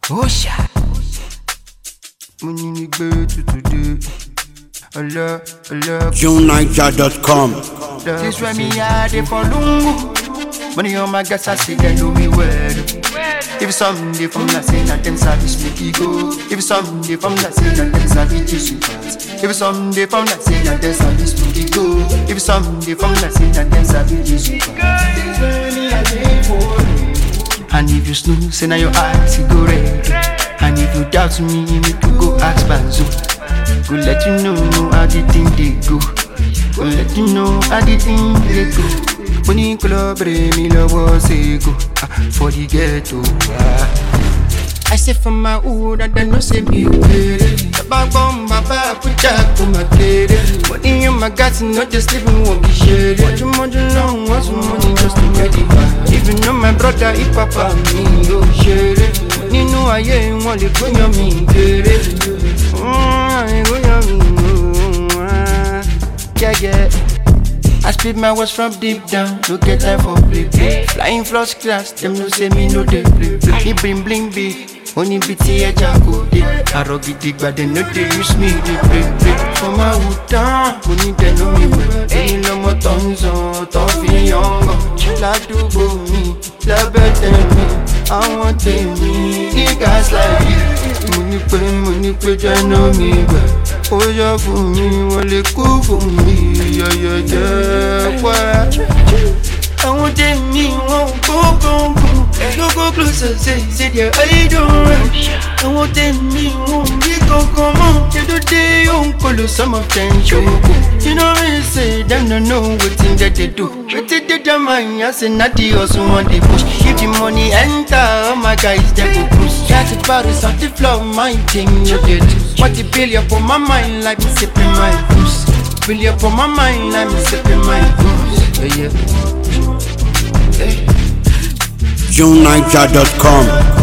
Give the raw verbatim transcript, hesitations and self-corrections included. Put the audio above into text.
Osha. Money ni gbe to today. Allah, Allah. June Niger dot com. This where me a dey for lungu. Money on my gas, I see they know me well. If someday from la say that them service make it go. If someday from la say that them service issue pass. If someday from la say that them service make it go. If someday from la say that them service issue pass. This where me a dey for lungu. And if you snooze, say now your eyes go red. And if you doubt me, make you go ask Banzo. Go let you know how the thing they go. Go let you know how the thing they go. Money collaborate me love was ego for the ghetto. I say from my hood and then no say me okay. The bag bomb, my bag, put that to my kid. Money in my guts, not just living won't be shared. What you want to know, want some money just to get it back. Even though my brother, if papa me, oh share it. Money no I ain't want to go on me, get it. I go on me, yeah, yeah. I spit my words from deep down, no get time for play, play. Flying first class, them no say me no dey play, play. Me bling bling big, only bitty a jago dey. I rock it big, but they no dey use me, they play, play. For my hood down, money they know me well. Any no more tons on, toffee younger. La do go me, la better me. I want me, niggas like you. Money pay, money pay, they know me well. Oh yeah, for me, well it cool for me, yeah, yeah, yeah, why? I want them, me, won't go, go, go. No go closer, say, say, yeah, I don't run. I want them, me, won't be go, come on. The other day, you call some of them, show. You know, I say, them don't know what thing that they do. But they did the mind, I say, not the also want they push. If the money enter, all my guys, they go cruise. Got the bottles on the floor, my thing, you get it. What the billion for my mind, like me sipping my juice. Billion for my mind, like me sipping my juice. Yeah, yeah. Hey. June Niger dot com.